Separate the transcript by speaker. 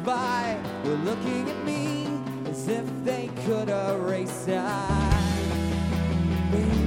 Speaker 1: by were looking at me as if they could erase time.